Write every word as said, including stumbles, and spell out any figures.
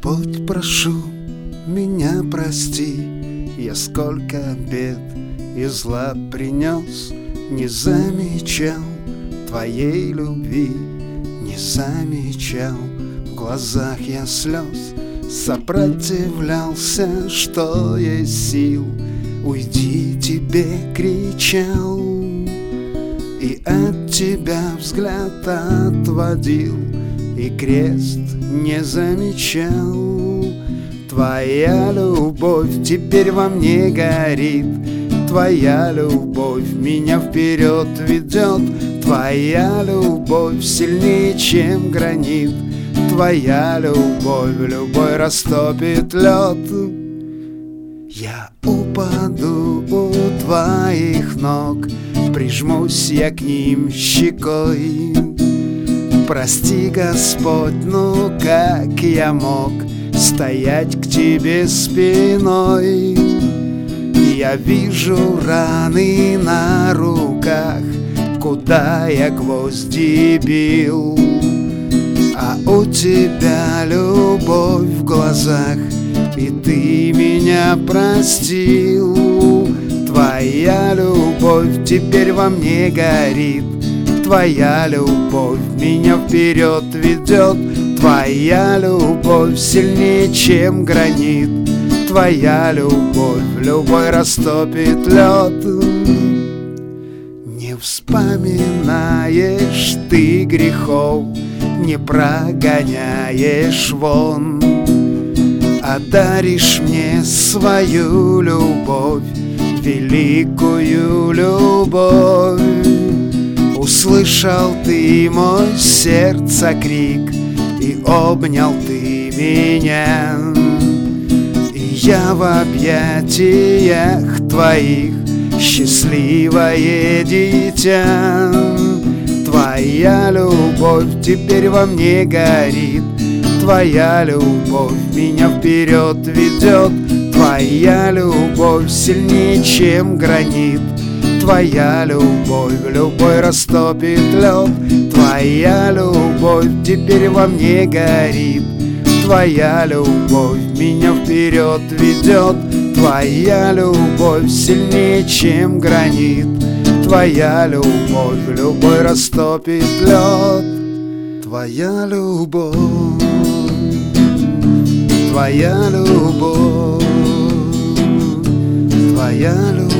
Господь, прошу, меня прости, я сколько бед и зла принес, не замечал твоей любви, не замечал в глазах я слез, сопротивлялся, что есть сил, уйди, тебе кричал, и от тебя взгляд отводил, и крест не замечал. Твоя любовь теперь во мне горит, твоя любовь меня вперед ведет, твоя любовь сильнее, чем гранит, твоя любовь любой растопит лед. Я упаду у твоих ног, прижмусь я к ним щекой. Прости, Господь, ну как я мог стоять к тебе спиной? Я вижу раны на руках, куда я гвозди бил, а у тебя любовь в глазах, и ты меня простил. Твоя любовь теперь во мне горит, твоя любовь меня вперед ведет, твоя любовь сильнее, чем гранит, твоя любовь любой растопит лед. Не вспоминаешь ты грехов, не прогоняешь вон, а даришь мне свою любовь, великую любовь. Услышал ты мой сердце крик, и обнял ты меня, и я в объятиях твоих счастливое дитя. Твоя любовь теперь во мне горит, твоя любовь меня вперед ведет, твоя любовь сильнее, чем гранит, твоя любовь любой растопит лед. Твоя любовь теперь во мне горит, твоя любовь меня вперед ведет, твоя любовь сильнее, чем гранит, твоя любовь любой растопит лед. Твоя любовь, твоя любовь, твоя любовь.